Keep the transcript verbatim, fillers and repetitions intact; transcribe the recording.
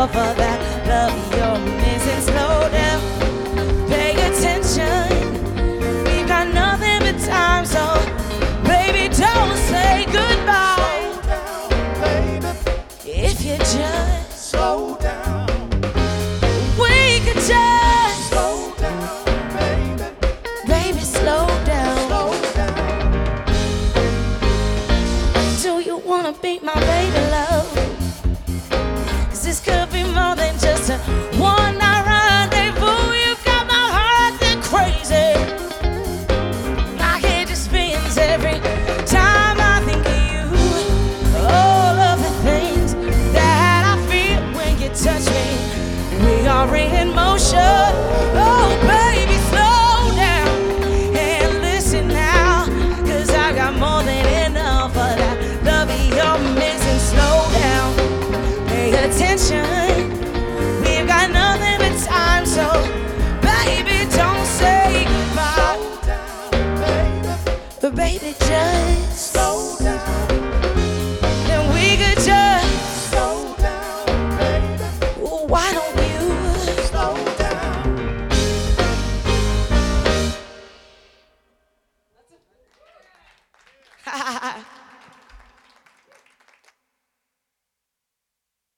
enough of that love you're missing. Slow down, pay attention. We've got nothing but time, so baby, don't say goodbye. Slow down, baby. If you just Slow down. we could just Slow down, baby. baby, slow down. Slow down. Do you wanna be my baby love? 'Cause this could be more than just a one night rendezvous. You got my heart going crazy. My head just spins every time I think of you. All of the things that I feel when you touch me, we are in motion. Oh baby, slow down and listen now, 'cause I got more than enough of that love you're missing. Slow down, pay attention. We've got nothing but time, so baby, don't say goodbye. Slow down, baby. But baby, just Slow down. then we could just Slow down, baby. ooh, why don't you Slow down.